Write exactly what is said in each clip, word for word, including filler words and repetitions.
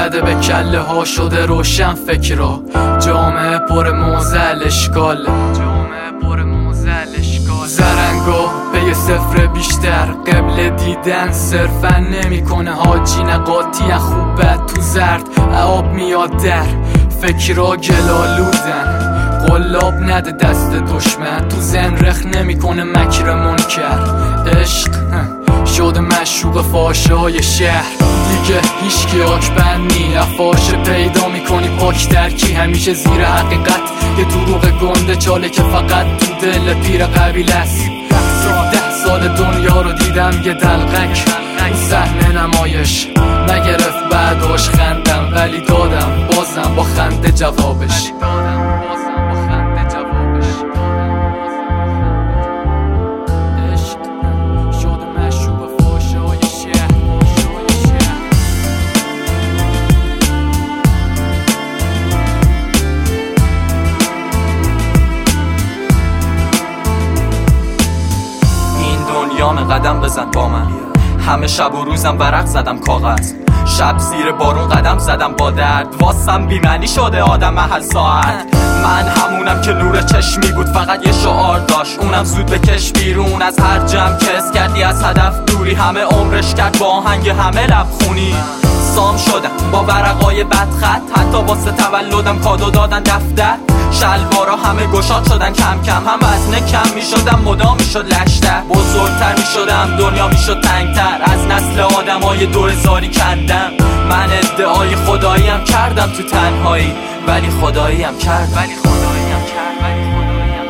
زده به کله ها شده روشن فکرها. جامعه پر موزل اشکال، جامعه پر موزل اشکال. زرنگا به یه صفر بیشتر، قبل دیدن صرفا نمیکنه حاجی. نقاطی خوب بد تو زرد آب میاد در فکرها گلالودن. قلاب نده دست دشمن، تو زن رخ نمیکنه مکر منکر. عشق شده مشروق فاشه های شهر، دیگه هیچکی آکبند نی. افاشه پیدا میکنی پاک درکی، همیشه زیر حقیقت یه دروغ گنده چاله که فقط تو دل پیر قبیل است. ده سال دنیا رو دیدم یه دلقک صحنه نمایش نگرفت، بعداش خندم ولی دادم بازم با خنده جوابش. قدم بزن با من، همه شب و روزم ورق زدم کاغذ. شب زیر بارون قدم زدم با درد، واسم بیمعنی شده آدم محل ساعت. من همونم که نور چشمی بود فقط یه شعار داشت، اونم زود بکش بیرون از هر جمع که اس کردی از هدف دوری. همه عمرش کرد با آهنگ همه لبخونی. سام شدم با ورقای بدخط، حتی واسه تولدم کادو دادن دفتر. شلوارا همه گشاد شدن کم کم، هم وزنه کم می شدم مدام می شد لشتر. بزرگتر می شدم دنیا می شد تنگتر، از نسل آدم های دو هزاری کندم. من ادعای خداییم کردم تو تنهایی، ولی خداییم کرد ولی خداییم کرد ولی خداییم کرد ولی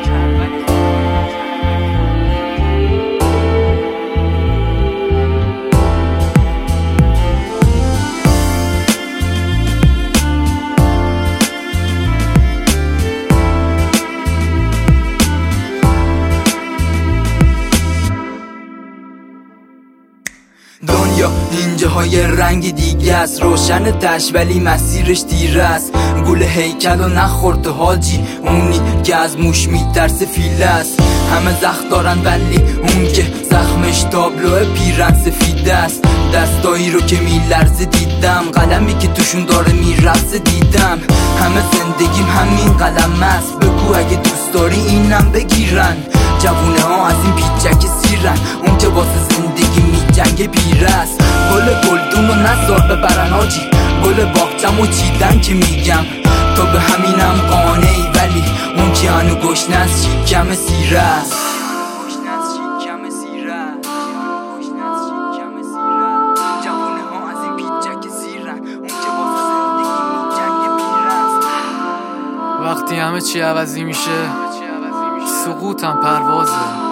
دنیا اینجاهای رنگ دیگه است، روشن تش ولی مسیرش تیره است. گل هیکل و نخورد حاجی، اونی که از موش میترسه فیله است. همه زخم دارن ولی اون که زخمش تابلو پیرن سفیده است. دستایی رو که میلرزه دیدم، قلمی که توشون داره میرسه دیدم. همه زندگیم همین قلم است، بگو اگه دوست داری اینم بگیرن. جوونه ها از این پیچک سیرن، اون که واسه زندگی می جنگ پیره است. گل گلدون و نزار ببرن آجی، گل باغچم و چیدن که میگم. تو به همینم قانعی ولی اون که هنو گشنه از شیکم سیره است. جوونه ها از این پیچک سیرن، اون که واسه زندگی می جنگ پیره است. وقتی همه چی عوضی میشه سقوطم پروازه.